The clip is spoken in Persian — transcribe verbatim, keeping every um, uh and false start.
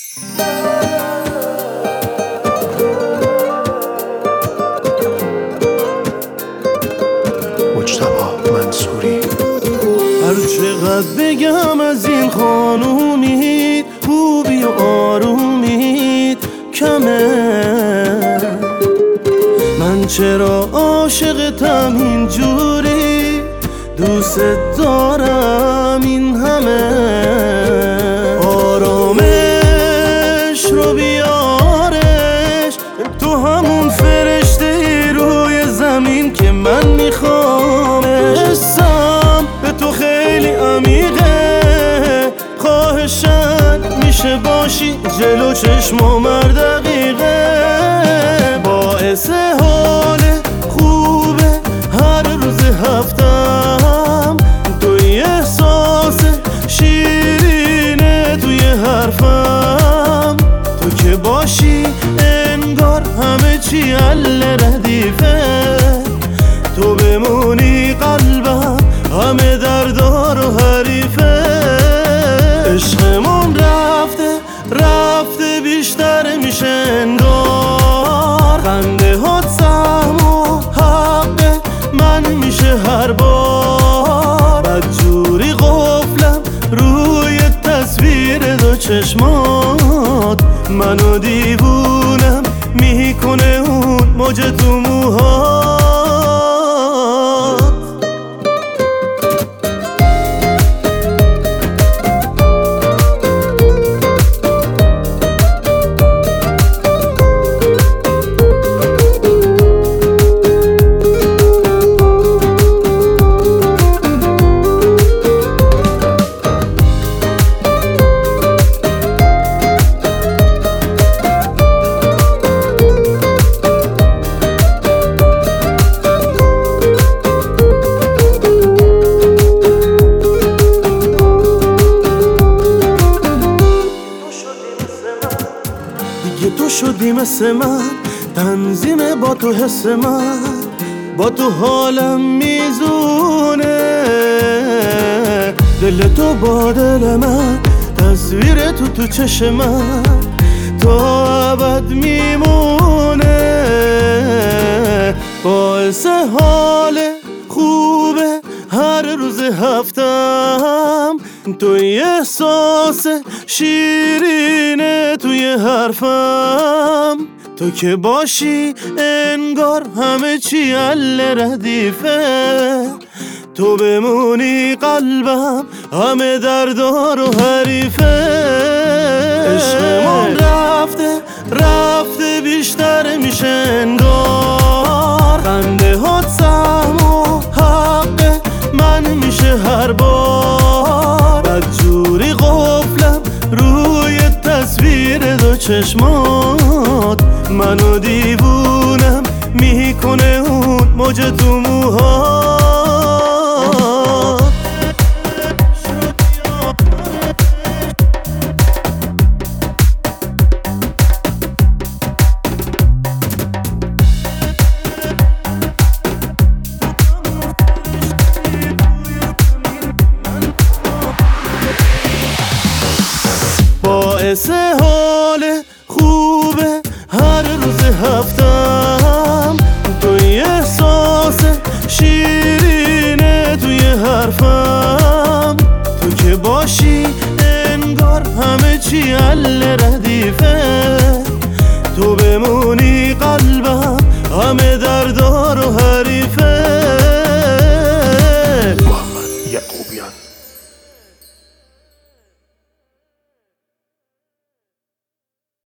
مجتبی منصوری. هر چقدر بگم از این خانومید، خوبی و آرومید کمه. من چرا عاشقتم اینجوری، دوست دارم این همه. آرامش رو بیارش، تو همون فرشته ای روی زمین که من میخوامش. حسم به تو خیلی عمیقه، خواهشن میشه باشی جلو چشمام هر دقیقه. باعث حال خوبه هر روز هفتم، توی احساس شیرینه توی حرفم. تو که باشی انگار همه چی حل ردیفه، تو بمونی قلبم همه دردار و حریفه. عشقمون رفته رفته بیشتر میشه انگار، خنده هات سهم و حق من میشه هر بار. بدجوری قفلم روی تصویر دو چشمات، منو دیوونم میکنه اون موج تو موهات. دیگه تو شدی مثل من، تنظیم با تو حس من، با تو حالم میزونه. دل تو با دل من، تصویر تو تو چشم من تا ابد میمونه. باعث حال خوبه هر روز هفتم، توی احساس شیرینه توی حرفم. تو که باشی انگار همه چی حل ردیفه، تو بمونی قلبم همه دردار و حریفه. عشقمون رفته رفته بیشتر میشه انگار، خنده هات سهم و حق من میشه هر بار. بدجوری قفلم روی تصویر دو چشمات، منو دیوونم میکنه اون موج تو موهات. باعث حال خوبه هر روز هفتم، توی احساس شیرینه توی حرفم. تو که باشی انگار همه چی حل ردیفه، تو بمونی قلبم همه دردار و